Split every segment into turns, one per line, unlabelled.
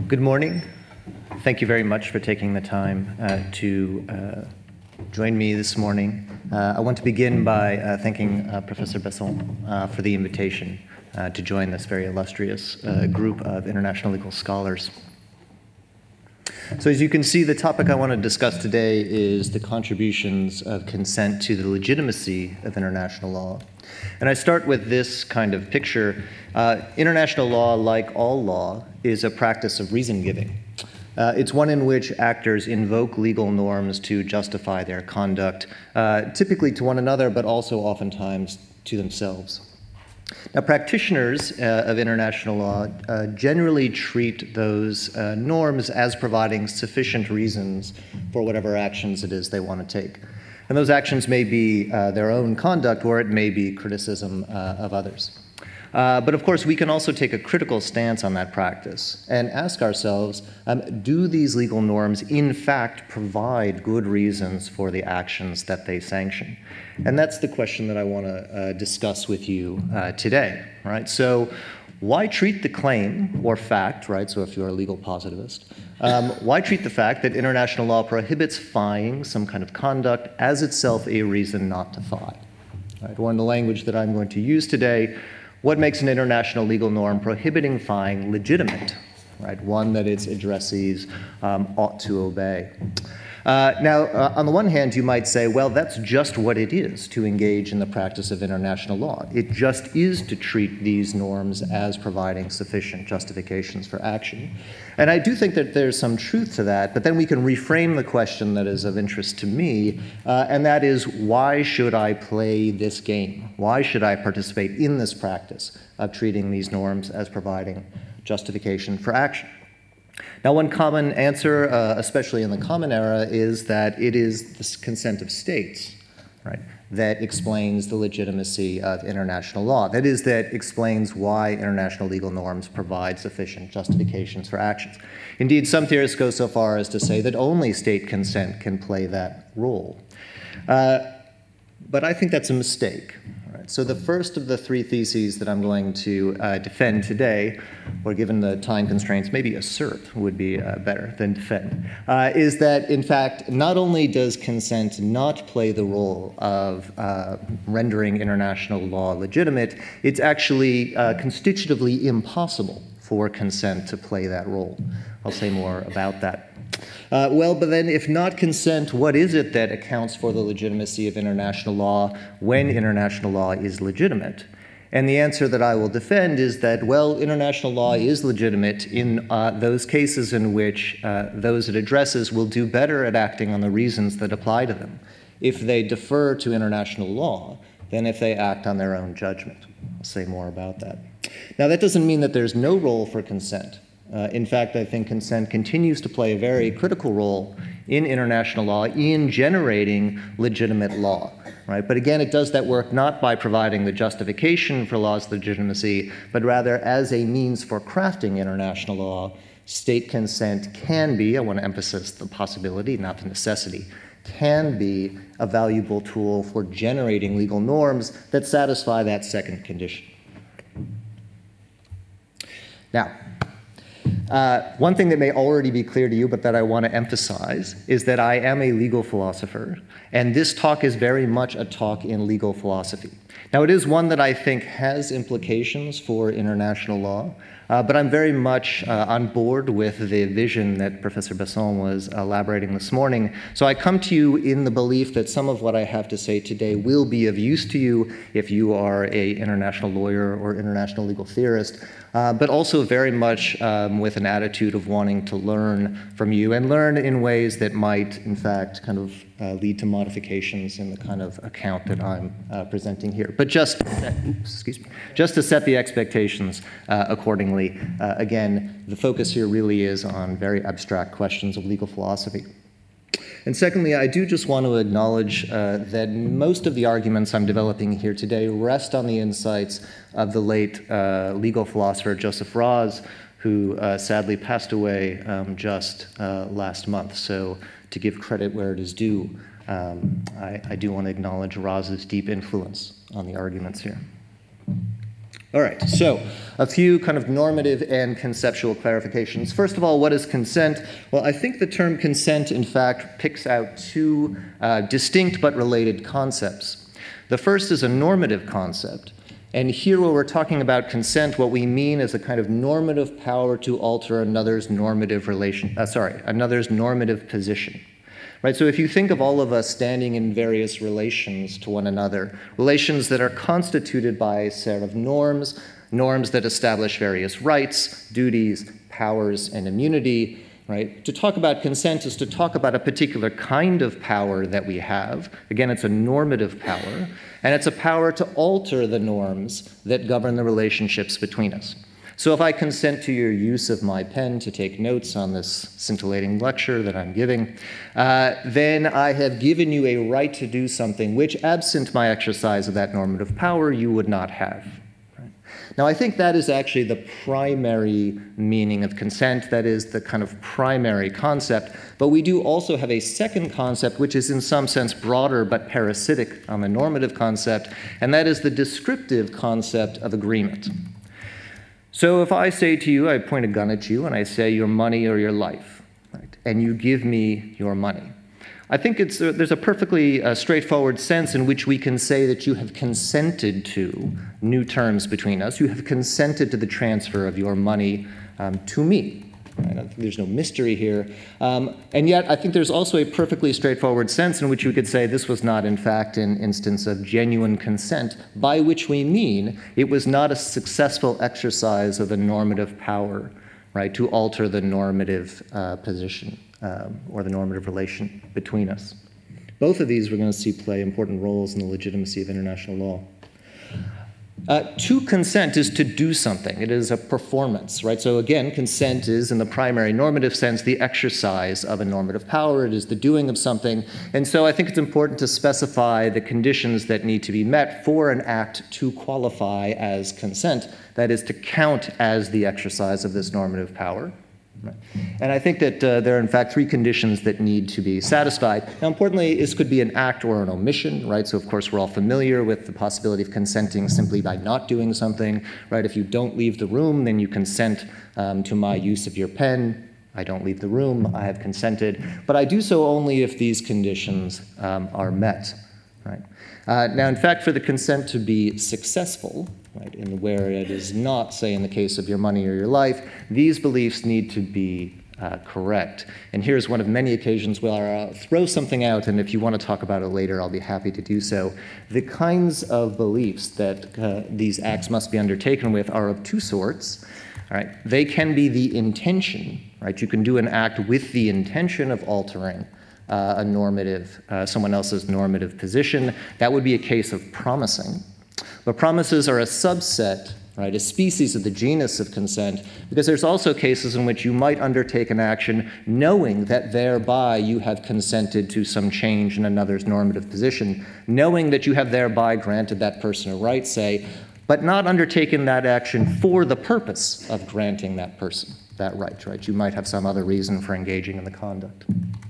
Good morning. Thank you very much for taking the time to join me this morning. I want to begin by thanking Professor Besson for the invitation to join this very illustrious group of international legal scholars. So as you can see, the topic I want to discuss today is the contributions of consent to the legitimacy of international law. And I start with this kind of picture. International law, like all law, is a practice of reason-giving. It's one in which actors invoke legal norms to justify their conduct, typically to one another, but also oftentimes to themselves. Now, practitioners of international law generally treat those norms as providing sufficient reasons for whatever actions it is they want to take. And those actions may be their own conduct, or it may be criticism of others. But of course, we can also take a critical stance on that practice and ask ourselves, do these legal norms in fact provide good reasons for the actions that they sanction? And that's the question that I want to discuss with you today, right? So why treat the claim or fact, right? So if you're a legal positivist, why treat the fact that international law prohibits fying some kind of conduct as itself a reason not to fy? Right? Or in the language that I'm going to use today, what makes an international legal norm prohibiting fying legitimate, right? One that its addressees ought to obey. Now, on the one hand, you might say, well, that's just what it is to engage in the practice of international law. It just is to treat these norms as providing sufficient justifications for action. And I do think that there's some truth to that, but then we can reframe the question that is of interest to me, and that is, why should I play this game? Why should I participate in this practice of treating these norms as providing justification for action? Now, one common answer, especially in the Common Era, is that it is the consent of states, right, that explains the legitimacy of international law. That is, that explains why international legal norms provide sufficient justifications for actions. Indeed, some theorists go so far as to say that only state consent can play that role. But I think that's a mistake. So the first of the three theses that I'm going to defend today, or given the time constraints, maybe assert would be better than defend, is that, in fact, not only does consent not play the role of rendering international law legitimate, it's actually constitutively impossible for consent to play that role. I'll say more about that. Well, but then if not consent, what is it that accounts for the legitimacy of international law when international law is legitimate? And the answer that I will defend is that, well, international law is legitimate in those cases in which those it addresses will do better at acting on the reasons that apply to them if they defer to international law than if they act on their own judgment. I'll say more about that. Now, that doesn't mean that there's no role for consent. In fact, I think consent continues to play a very critical role in international law in generating legitimate law, right? But again, it does that work not by providing the justification for law's legitimacy, but rather as a means for crafting international law. State consent can be, I want to emphasize the possibility, not the necessity, can be a valuable tool for generating legal norms that satisfy that second condition. Now, one thing that may already be clear to you, but that I want to emphasize, is that I am a legal philosopher, and this talk is very much a talk in legal philosophy. Now, it is one that I think has implications for international law, but I'm very much on board with the vision that Professor Besson was elaborating this morning. So I come to you in the belief that some of what I have to say today will be of use to you if you are an international lawyer or international legal theorist, but also very much with an attitude of wanting to learn from you and learn in ways that might, in fact, kind of lead to modifications in the kind of account that I'm presenting here. But just to set the expectations accordingly. Again, the focus here really is on very abstract questions of legal philosophy. And secondly, I do just want to acknowledge that most of the arguments I'm developing here today rest on the insights of the late legal philosopher Joseph Raz, who sadly passed away just last month. So to give credit where it is due, I do want to acknowledge Raz's deep influence on the arguments here. All right, so a few kind of normative and conceptual clarifications. First of all, what is consent? Well, I think the term consent, in fact, picks out two distinct but related concepts. The first is a normative concept. And here, when we're talking about consent, what we mean is a kind of normative power to alter another's normative another's normative position. Right, so if you think of all of us standing in various relations to one another, relations that are constituted by a set of norms that establish various rights, duties, powers, and immunity, right? To talk about consent is to talk about a particular kind of power that we have. Again, it's a normative power, and it's a power to alter the norms that govern the relationships between us. So if I consent to your use of my pen to take notes on this scintillating lecture that I'm giving, then I have given you a right to do something which, absent my exercise of that normative power, you would not have. Right? Now, I think that is actually the primary meaning of consent. That is the kind of primary concept. But we do also have a second concept, which is in some sense broader but parasitic on the normative concept, and that is the descriptive concept of agreement. So if I say to you, I point a gun at you, and I say your money or your life, right? And you give me your money. I think there's a perfectly straightforward sense in which we can say that you have consented to new terms between us. You have consented to the transfer of your money to me. Right? There's no mystery here. And yet, I think there's also a perfectly straightforward sense in which we could say this was not, in fact, an instance of genuine consent, by which we mean it was not a successful exercise of a normative power, right, to alter the normative position or the normative relation between us. Both of these we're going to see play important roles in the legitimacy of international law. To consent is to do something. It is a performance, right? So again, consent is, in the primary normative sense, the exercise of a normative power. It is the doing of something. And so I think it's important to specify the conditions that need to be met for an act to qualify as consent, that is, to count as the exercise of this normative power. Right. And I think that there are, in fact, three conditions that need to be satisfied. Now, importantly, this could be an act or an omission, right? So, of course, we're all familiar with the possibility of consenting simply by not doing something, right? If you don't leave the room, then you consent to my use of your pen. I don't leave the room, I have consented. But I do so only if these conditions are met, right? Now, in fact, for the consent to be successful, right, in where it is not, say, in the case of your money or your life, these beliefs need to be correct. And here's one of many occasions where I'll throw something out, and if you want to talk about it later, I'll be happy to do so. The kinds of beliefs that these acts must be undertaken with are of two sorts. All right? They can be the intention, right? You can do an act with the intention of altering someone else's normative position. That would be a case of promising. But promises are a subset, right, a species of the genus of consent, because there's also cases in which you might undertake an action knowing that thereby you have consented to some change in another's normative position, knowing that you have thereby granted that person a right, say, but not undertaken that action for the purpose of granting that person that right, right? You might have some other reason for engaging in the conduct.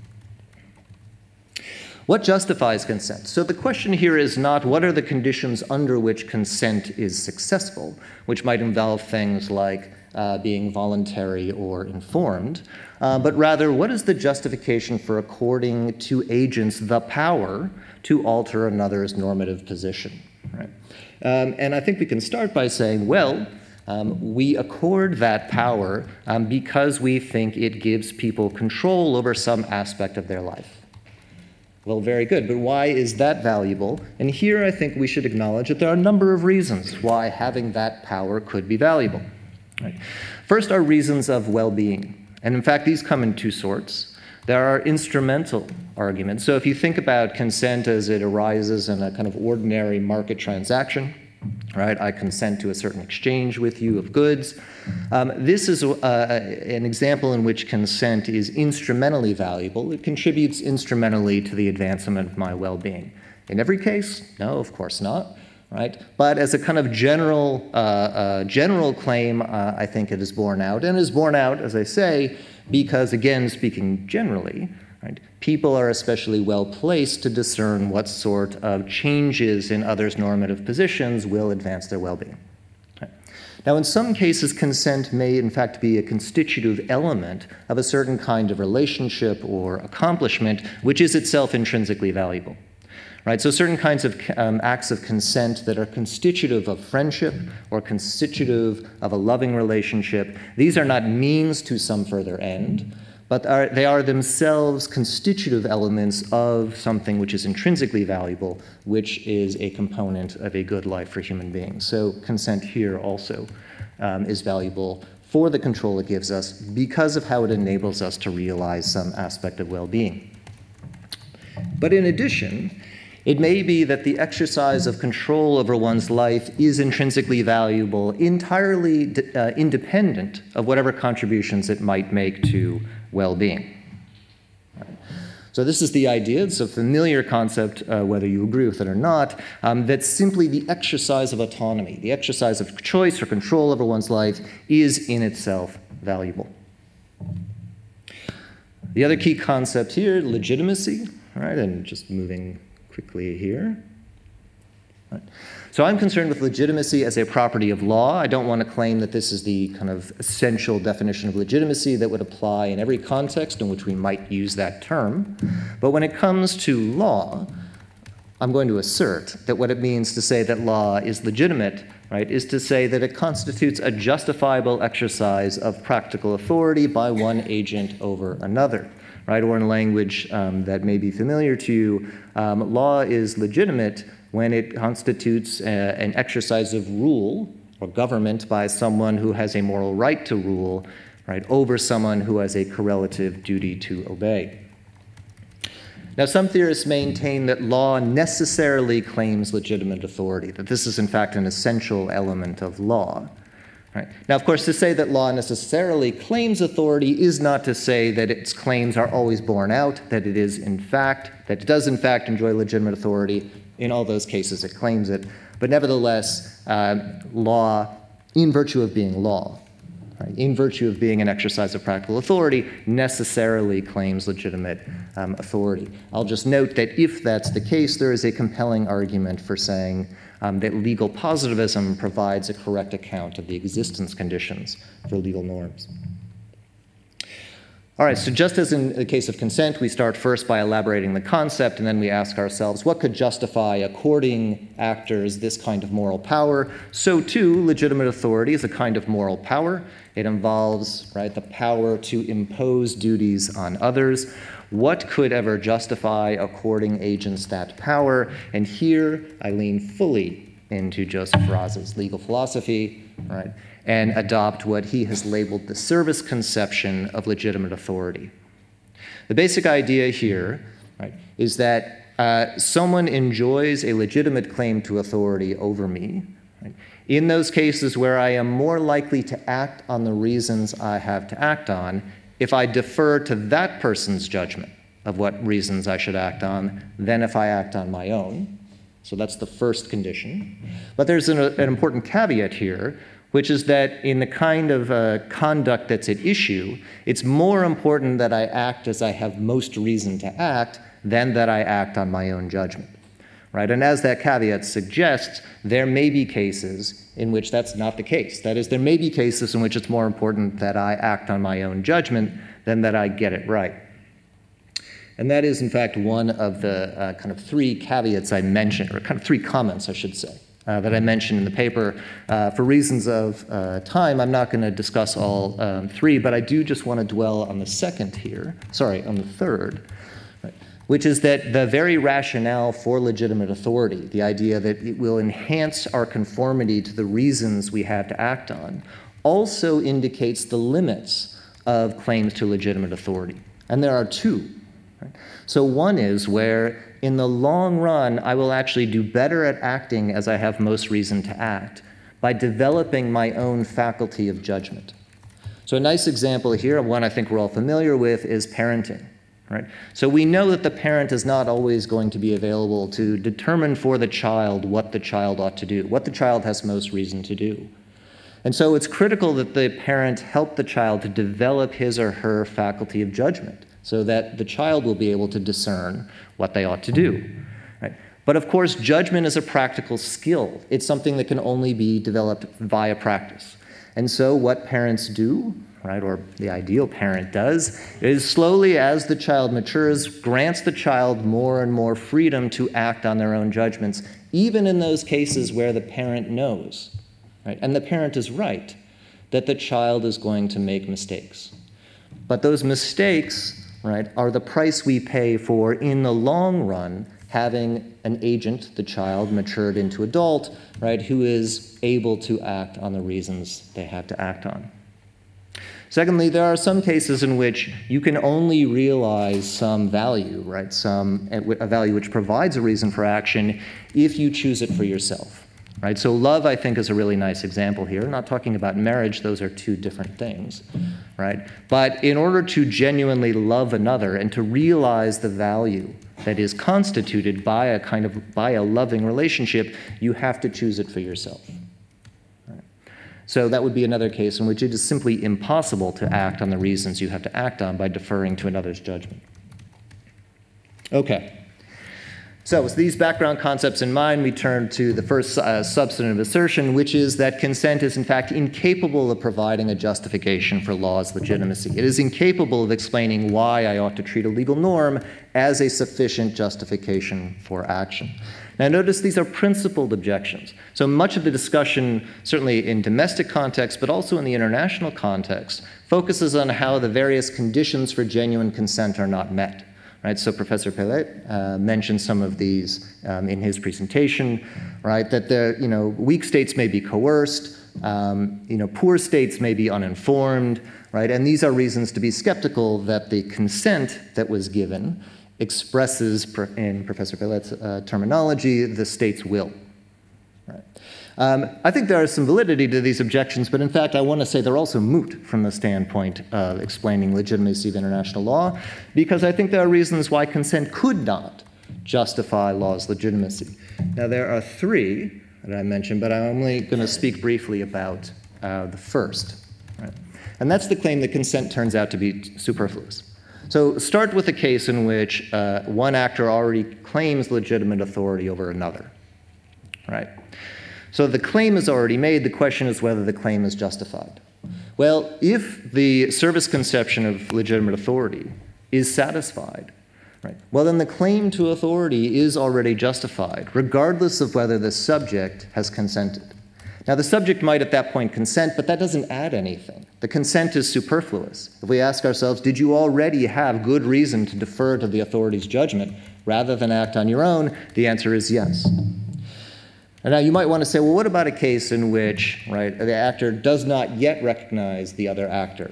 What justifies consent? So the question here is not what are the conditions under which consent is successful, which might involve things like being voluntary or informed, but rather what is the justification for according to agents the power to alter another's normative position, right? And I think we can start by saying, well, we accord that power because we think it gives people control over some aspect of their life. Well, very good, but why is that valuable? And here I think we should acknowledge that there are a number of reasons why having that power could be valuable. Right. First are reasons of well-being, and in fact these come in two sorts. There are instrumental arguments. So if you think about consent as it arises in a kind of ordinary market transaction, right? I consent to a certain exchange with you of goods. This is an example in which consent is instrumentally valuable. It contributes instrumentally to the advancement of my well-being. In every case, no, of course not, right? But as a kind of general claim, I think it is borne out, and is borne out, as I say, because, again, speaking generally, right, people are especially well placed to discern what sort of changes in others' normative positions will advance their well-being. Right. Now, in some cases, consent may in fact be a constitutive element of a certain kind of relationship or accomplishment, which is itself intrinsically valuable. Right? So certain kinds of acts of consent that are constitutive of friendship or constitutive of a loving relationship, these are not means to some further end, but they are themselves constitutive elements of something which is intrinsically valuable, which is a component of a good life for human beings. So consent here also is valuable for the control it gives us because of how it enables us to realize some aspect of well-being. But in addition, it may be that the exercise of control over one's life is intrinsically valuable, entirely independent of whatever contributions it might make to well-being. Right. So this is the idea, it's a familiar concept, whether you agree with it or not, that simply the exercise of autonomy, the exercise of choice or control over one's life is in itself valuable. The other key concept here, legitimacy, right, and just moving quickly here. Right. So I'm concerned with legitimacy as a property of law. I don't want to claim that this is the kind of essential definition of legitimacy that would apply in every context in which we might use that term. But when it comes to law, I'm going to assert that what it means to say that law is legitimate, right, is to say that it constitutes a justifiable exercise of practical authority by one agent over another. Right, or in language that may be familiar to you, law is legitimate when it constitutes an exercise of rule or government by someone who has a moral right to rule, right, over someone who has a correlative duty to obey. Now, some theorists maintain that law necessarily claims legitimate authority, that this is in fact an essential element of law. Right. Now, of course, to say that law necessarily claims authority is not to say that its claims are always borne out, that it does in fact enjoy legitimate authority. In all those cases, it claims it. But nevertheless, law, in virtue of being law, right, in virtue of being an exercise of practical authority, necessarily claims legitimate authority. I'll just note that if that's the case, there is a compelling argument for saying that legal positivism provides a correct account of the existence conditions for legal norms. All right, so just as in the case of consent, we start first by elaborating the concept, and then we ask ourselves, what could justify according actors this kind of moral power? So too, legitimate authority is a kind of moral power. It involves, right, the power to impose duties on others. What could ever justify according agents that power? And here I lean fully into Joseph Raz's legal philosophy, right, and adopt what he has labeled the service conception of legitimate authority. The basic idea here, right, is that someone enjoys a legitimate claim to authority over me, right, in those cases where I am more likely to act on the reasons I have to act on if I defer to that person's judgment of what reasons I should act on than if I act on my own. So that's the first condition. But there's an important caveat here, which is that in the kind of conduct that's at issue, it's more important that I act as I have most reason to act than that I act on my own judgment. Right? And as that caveat suggests, there may be cases in which that's not the case. That is, there may be cases in which it's more important that I act on my own judgment than that I get it right. And that is, in fact, one of the kind of three caveats I mentioned, or kind of three comments, I should say, that I mentioned in the paper. For reasons of time, I'm not going to discuss all three, but I do just want to dwell on the third, right, which is that the very rationale for legitimate authority, the idea that it will enhance our conformity to the reasons we have to act on, also indicates the limits of claims to legitimate authority. And there are two. So one is where, in the long run, I will actually do better at acting as I have most reason to act by developing my own faculty of judgment. So a nice example here, one I think we're all familiar with, is parenting. Right? So we know that the parent is not always going to be available to determine for the child what the child ought to do, what the child has most reason to do. And so it's critical that the parent help the child to develop his or her faculty of judgment, so that the child will be able to discern what they ought to do. Right? But of course, judgment is a practical skill. It's something that can only be developed via practice. And so what parents do, right, or the ideal parent does, is slowly as the child matures, grants the child more and more freedom to act on their own judgments, even in those cases where the parent knows, right, and the parent is right, that the child is going to make mistakes. But those mistakes, right, are the price we pay for, in the long run, having an agent, the child, matured into adult, right, who is able to act on the reasons they have to act on. Secondly, there are some cases in which you can only realize some value, right, a value which provides a reason for action if you choose it for yourself. Right? So love, I think, is a really nice example here. I'm not talking about marriage. Those are two different things. Right? But in order to genuinely love another and to realize the value that is constituted by a loving relationship, you have to choose it for yourself. Right? So that would be another case in which it is simply impossible to act on the reasons you have to act on by deferring to another's judgment. Okay. So with these background concepts in mind, we turn to the first substantive assertion, which is that consent is in fact incapable of providing a justification for law's legitimacy. It is incapable of explaining why I ought to treat a legal norm as a sufficient justification for action. Now notice these are principled objections. So much of the discussion, certainly in domestic context, but also in the international context, focuses on how the various conditions for genuine consent are not met. Right, so Professor Pellet mentioned some of these in his presentation, right, that weak states may be coerced, poor states may be uninformed, right, and these are reasons to be skeptical that the consent that was given expresses, in Professor Pellet's terminology, the state's will. Right. I think there is some validity to these objections, but in fact I want to say they're also moot from the standpoint of explaining legitimacy of international law, because I think there are reasons why consent could not justify law's legitimacy. Now there are three that I mentioned, but I'm only going to speak briefly about the first. Right? And that's the claim that consent turns out to be superfluous. So start with a case in which one actor already claims legitimate authority over another. Right? So the claim is already made. The question is whether the claim is justified. Well, if the service conception of legitimate authority is satisfied, right, well, then the claim to authority is already justified, regardless of whether the subject has consented. Now, the subject might at that point consent, but that doesn't add anything. The consent is superfluous. If we ask ourselves, did you already have good reason to defer to the authority's judgment rather than act on your own? The answer is yes. And now you might want to say, well, what about a case in which, right, the actor does not yet recognize the other actor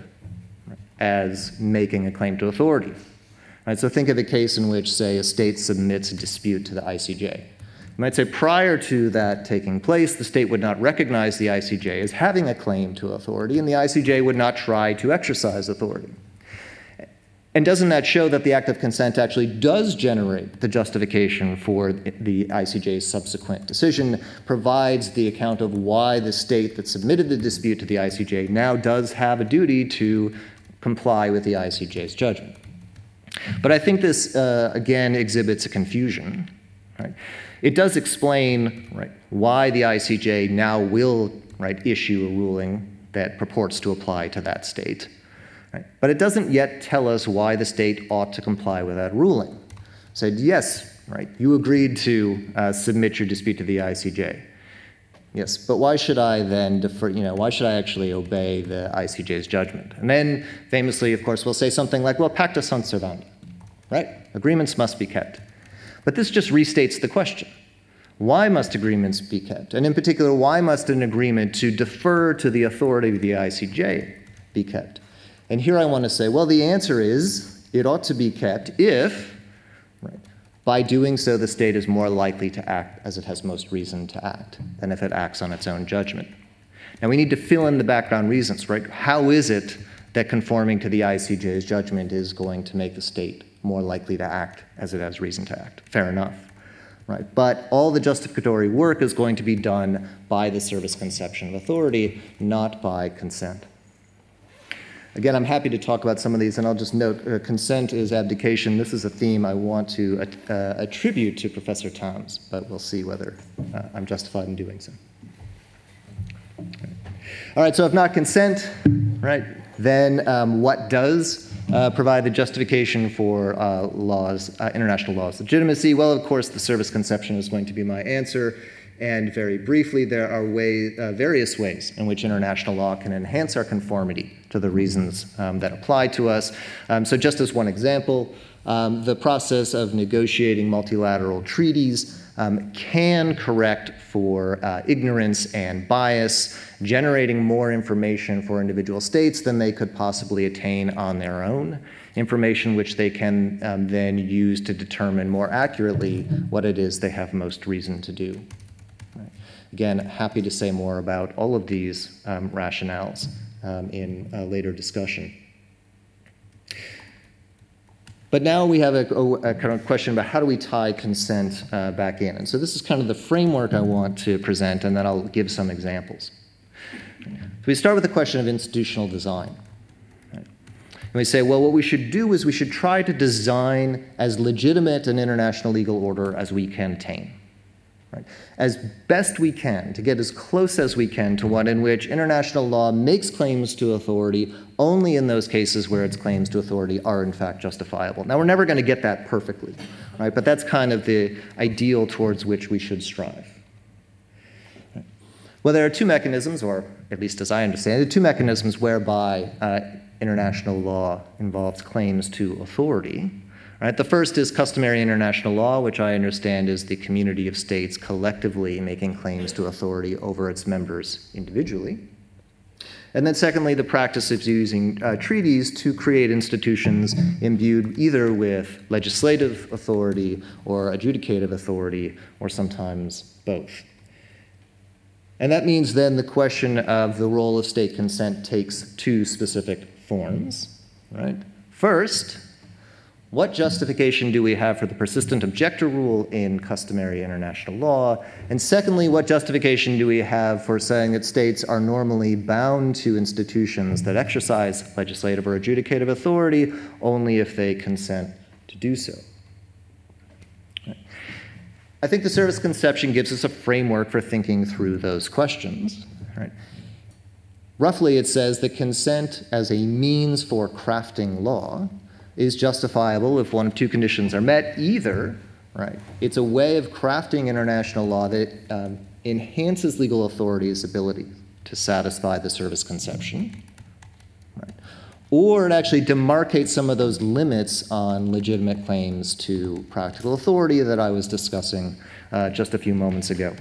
as making a claim to authority? Right, so think of a case in which, say, a state submits a dispute to the ICJ. You might say prior to that taking place, the state would not recognize the ICJ as having a claim to authority, and the ICJ would not try to exercise authority. And doesn't that show that the act of consent actually does generate the justification for the ICJ's subsequent decision, provides the account of why the state that submitted the dispute to the ICJ now does have a duty to comply with the ICJ's judgment? But I think this, again, exhibits a confusion. Right? It does explain, right, why the ICJ now will, right, issue a ruling that purports to apply to that state. Right? But it doesn't yet tell us why the state ought to comply with that ruling. Said, yes, right, you agreed to submit your dispute to the ICJ. Yes, but why should I then defer, why should I actually obey the ICJ's judgment? And then, famously, of course, we'll say something like, well, pacta sunt servanda, right? Agreements must be kept. But this just restates the question. Why must agreements be kept? And in particular, why must an agreement to defer to the authority of the ICJ be kept? And here I want to say, well, the answer is it ought to be kept if, right, by doing so, the state is more likely to act as it has most reason to act than if it acts on its own judgment. Now, we need to fill in the background reasons, right? How is it that conforming to the ICJ's judgment is going to make the state more likely to act as it has reason to act? Fair enough, right? But all the justificatory work is going to be done by the service conception of authority, not by consent. Again, I'm happy to talk about some of these, and I'll just note, consent is abdication. This is a theme I want to attribute to Professor Toms, but we'll see whether I'm justified in doing so. All right, so if not consent, right, then what does provide the justification for international law's legitimacy? Well, of course, the service conception is going to be my answer. And very briefly, there are various ways in which international law can enhance our conformity to the reasons that apply to us. So just as one example, the process of negotiating multilateral treaties can correct for ignorance and bias, generating more information for individual states than they could possibly attain on their own, information which they can then use to determine more accurately what it is they have most reason to do. Again, happy to say more about all of these rationales in a later discussion. But now we have a kind of question about how do we tie consent back in. And so this is kind of the framework I want to present, and then I'll give some examples. So we start with the question of institutional design. And we say, well, what we should do is we should try to design as legitimate an international legal order as we can attain. Right. As best we can, to get as close as we can to one in which international law makes claims to authority only in those cases where its claims to authority are in fact justifiable. Now, we're never going to get that perfectly, right? But that's kind of the ideal towards which we should strive. Right. Well, there are two mechanisms, or at least as I understand it, two mechanisms whereby international law involves claims to authority. Right, the first is customary international law, which I understand is the community of states collectively making claims to authority over its members individually. And then secondly, the practice of using treaties to create institutions imbued either with legislative authority or adjudicative authority, or sometimes both. And that means then the question of the role of state consent takes two specific forms. Right? First, what justification do we have for the persistent objector rule in customary international law? And secondly, what justification do we have for saying that states are normally bound to institutions that exercise legislative or adjudicative authority only if they consent to do so? I think the service conception gives us a framework for thinking through those questions. Right? Roughly, it says that consent as a means for crafting law is justifiable if one of two conditions are met. Either, right, it's a way of crafting international law that enhances legal authority's ability to satisfy the service conception, right, or it actually demarcates some of those limits on legitimate claims to practical authority that I was discussing just a few moments ago.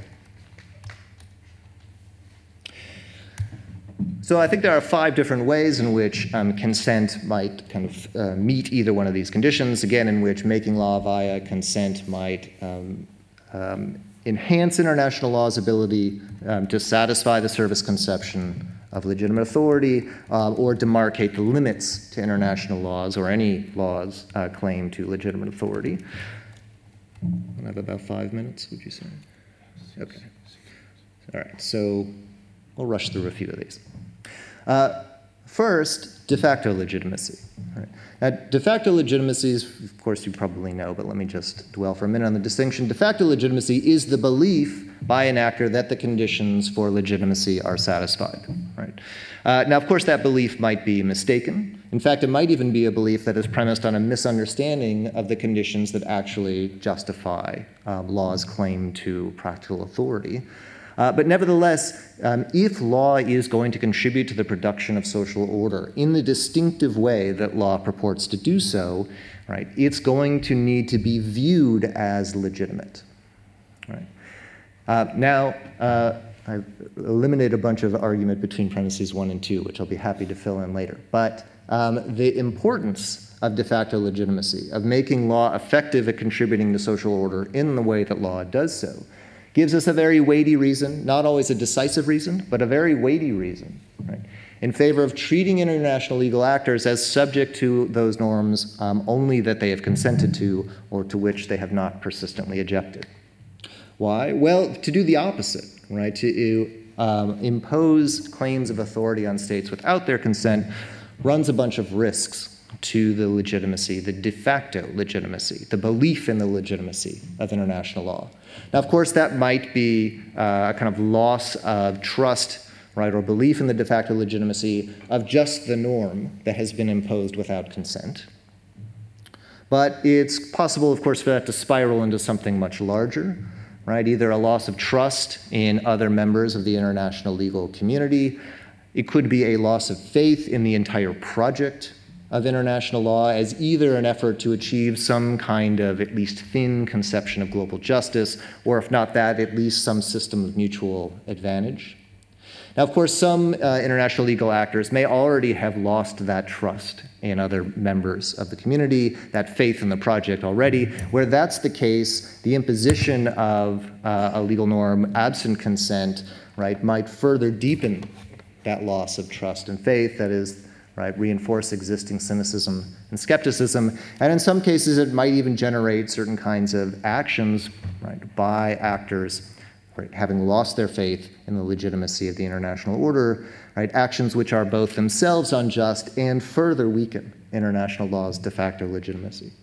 So I think there are 5 different ways in which consent might kind of meet either one of these conditions, again, in which making law via consent might enhance international law's ability to satisfy the service conception of legitimate authority or demarcate the limits to international laws or any law's claim to legitimate authority. I have about 5 minutes, would you say? Okay. All right, so we'll rush through a few of these. First, de facto legitimacy. Right. Now, de facto legitimacy is, of course, you probably know, but let me just dwell for a minute on the distinction. De facto legitimacy is the belief by an actor that the conditions for legitimacy are satisfied. Right. Now, of course, that belief might be mistaken. In fact, it might even be a belief that is premised on a misunderstanding of the conditions that actually justify law's claim to practical authority. But nevertheless, if law is going to contribute to the production of social order in the distinctive way that law purports to do so, right, it's going to need to be viewed as legitimate. Right? Now, I've eliminated a bunch of argument between premises 1 and 2, which I'll be happy to fill in later. But the importance of de facto legitimacy, of making law effective at contributing to social order in the way that law does so, gives us a very weighty reason, not always a decisive reason, but a very weighty reason, right, in favor of treating international legal actors as subject to those norms only that they have consented to or to which they have not persistently objected. Why? Well, to do the opposite, right, to impose claims of authority on states without their consent runs a bunch of risks to the legitimacy, the de facto legitimacy, the belief in the legitimacy of international law. Now, of course, that might be a kind of loss of trust, right, or belief in the de facto legitimacy of just the norm that has been imposed without consent. But it's possible, of course, for that to spiral into something much larger, right? Either a loss of trust in other members of the international legal community. It could be a loss of faith in the entire project of international law as either an effort to achieve some kind of at least thin conception of global justice, or if not that, at least some system of mutual advantage. Now, of course, some international legal actors may already have lost that trust in other members of the community, that faith in the project already. Where that's the case, the imposition of a legal norm absent consent, right, might further deepen that loss of trust and faith, that is, right, reinforce existing cynicism and skepticism. And in some cases, it might even generate certain kinds of actions, right, by actors, right, having lost their faith in the legitimacy of the international order, right, actions which are both themselves unjust and further weaken international law's de facto legitimacy.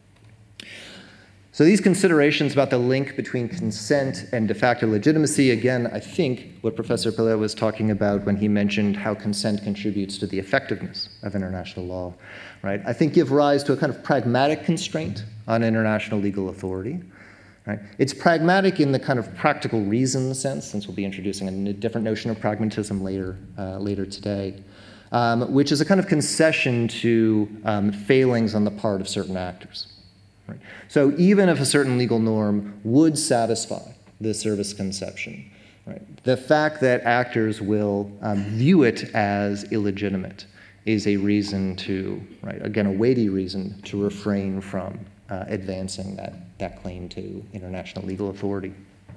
So these considerations about the link between consent and de facto legitimacy, again, I think what Professor Pillay was talking about when he mentioned how consent contributes to the effectiveness of international law, right, I think give rise to a kind of pragmatic constraint on international legal authority. Right? It's pragmatic in the kind of practical reason sense, since we'll be introducing a different notion of pragmatism later today, which is a kind of concession to failings on the part of certain actors. Right? So even if a certain legal norm would satisfy the service conception, right, the fact that actors will view it as illegitimate is a reason to, right, again, a weighty reason to refrain from advancing that claim to international legal authority.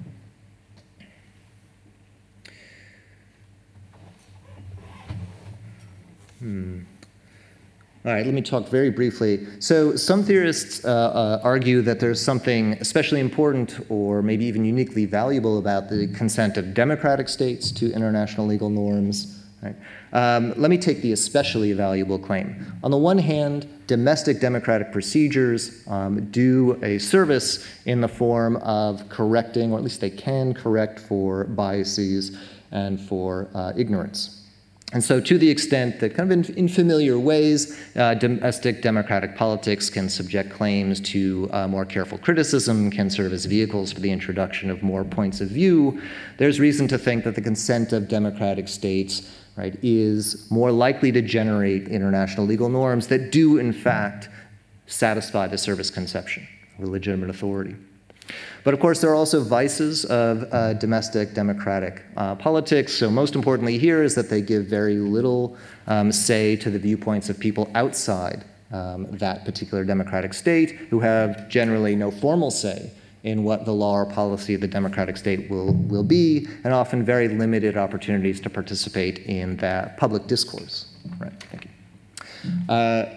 All right, let me talk very briefly. So some theorists argue that there's something especially important or maybe even uniquely valuable about the consent of democratic states to international legal norms. Right? Let me take the especially valuable claim. On the one hand, domestic democratic procedures do a service in the form of correcting, or at least they can correct for biases and for ignorance. And so to the extent that kind of in familiar ways, domestic democratic politics can subject claims to more careful criticism, can serve as vehicles for the introduction of more points of view, there's reason to think that the consent of democratic states, right, is more likely to generate international legal norms that do, in fact, satisfy the service conception of legitimate authority. But of course, there are also vices of domestic democratic politics. So most importantly here is that they give very little say to the viewpoints of people outside that particular democratic state, who have generally no formal say in what the law or policy of the democratic state will be, and often very limited opportunities to participate in that public discourse. Right, thank you.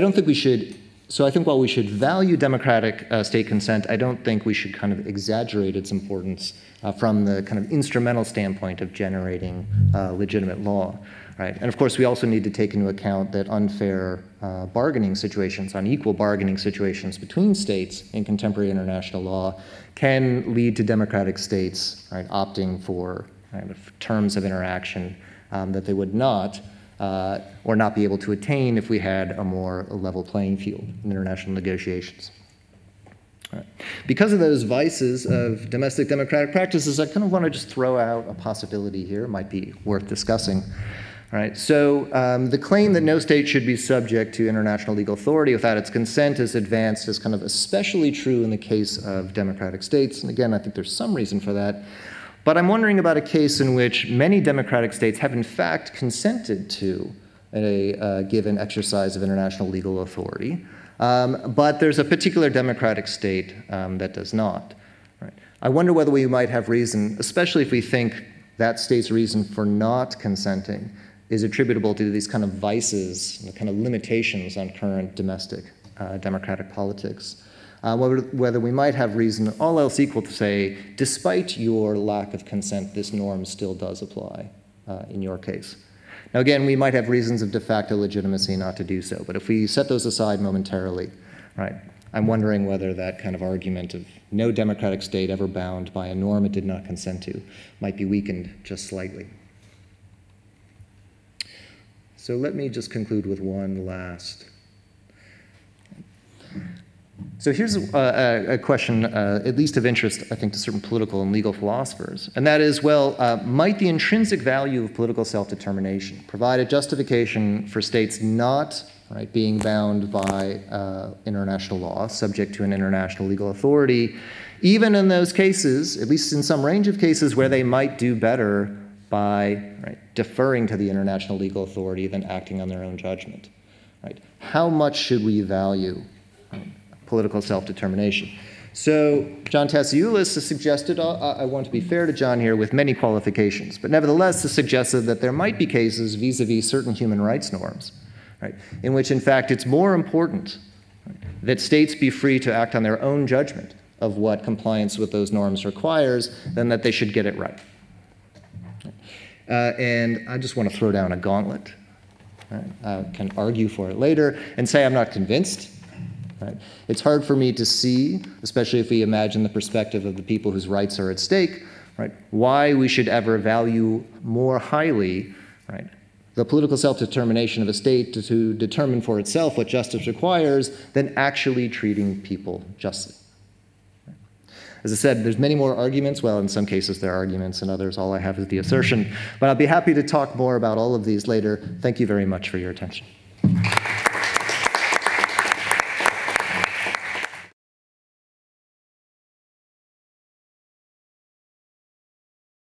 So I think while we should value democratic state consent, I don't think we should kind of exaggerate its importance from the kind of instrumental standpoint of generating legitimate law. Right? And of course, we also need to take into account that unfair bargaining situations, unequal bargaining situations between states in contemporary international law can lead to democratic states, right, opting for kind of terms of interaction that they would not or not be able to attain if we had a more level playing field in international negotiations. Right. Because of those vices of domestic democratic practices, I kind of want to just throw out a possibility here. It might be worth discussing. All right, so the claim that no state should be subject to international legal authority without its consent is advanced as kind of especially true in the case of democratic states. And again, I think there's some reason for that. But I'm wondering about a case in which many democratic states have in fact consented to a given exercise of international legal authority, but there's a particular democratic state that does not. Right? I wonder whether we might have reason, especially if we think that state's reason for not consenting is attributable to these kind of vices, kind of limitations on current domestic democratic politics. Whether we might have reason, all else equal, to say, despite your lack of consent, this norm still does apply in your case. Now, again, we might have reasons of de facto legitimacy not to do so, but if we set those aside momentarily, right, I'm wondering whether that kind of argument of no democratic state ever bound by a norm it did not consent to might be weakened just slightly. So let me just conclude with one last. So here's a question, at least of interest, I think, to certain political and legal philosophers, and that is, well, might the intrinsic value of political self-determination provide a justification for states not being bound by international law, subject to an international legal authority, even in those cases, at least in some range of cases, where they might do better by deferring to the international legal authority than acting on their own judgment? How much should we value political self-determination? So John Tasioulis has suggested, I want to be fair to John here, with many qualifications, but nevertheless has suggested that there might be cases vis-a-vis certain human rights norms, in which, in fact, it's more important that states be free to act on their own judgment of what compliance with those norms requires than that they should get it right. And I just want to throw down a gauntlet. I can argue for it later and say I'm not convinced. It's hard for me to see, especially if we imagine the perspective of the people whose rights are at stake, why we should ever value more highly the political self-determination of a state to determine for itself what justice requires than actually treating people justly. As I said, there's many more arguments. Well, in some cases there are arguments, in others all I have is the assertion. But I'll be happy to talk more about all of these later. Thank you very much for your attention.